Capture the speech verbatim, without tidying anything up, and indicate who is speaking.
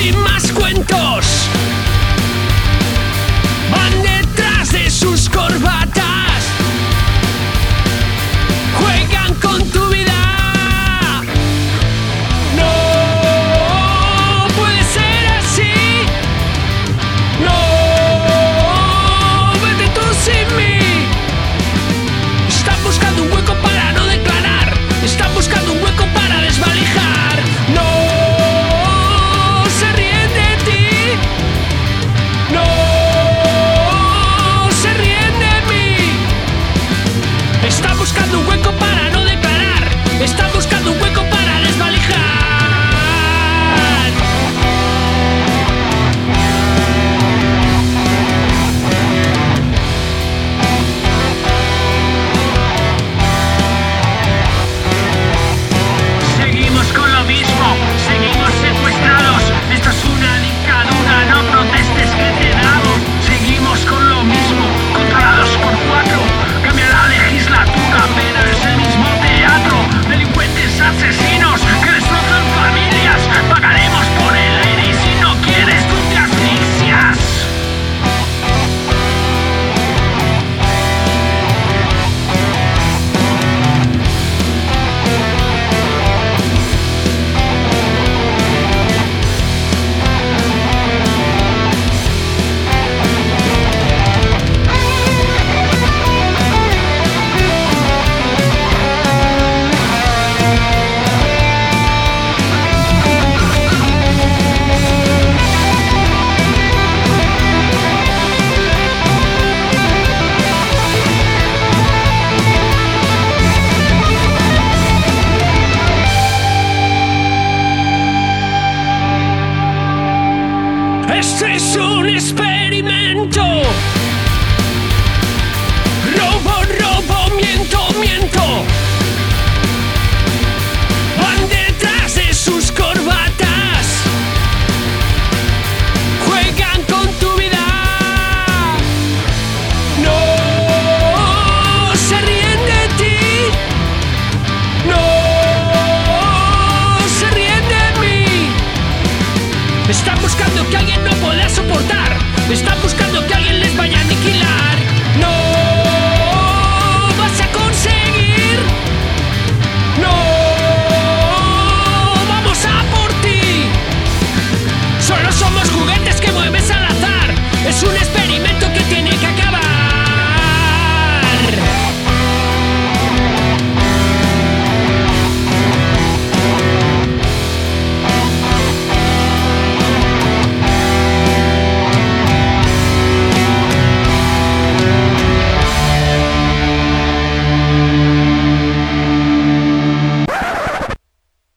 Speaker 1: sin más cuentos. Van detrás de sus corbatas, juegan con tu vida. No puede ser así. No, vete tú sin mí. Están buscando un hueco para no declarar. Están buscando un hueco para desvalijar. No se ríen de ti. No se ríen de mí. Están buscando un hueco para no declarar. Están buscando un hueco para desvalijar.
Speaker 2: Seguimos con lo mismo, seguimos secuestrados. Esto es una dictadura, no protestes que te damos. Seguimos con lo mismo, controlados por cuatro. Cambia la legislatura, pero es el mismo teatro. Delincuentes asesinos que destrozan familias. Pagaremos por el aire y si no quieres tú te asfixias.
Speaker 1: Este es un experimento. Robo, robo, miento, miento. Van detrás de sus corbatas, juegan con tu vida. No se ríen de ti. No se ríen de mí. Están buscando que alguien no pueda soportar. Están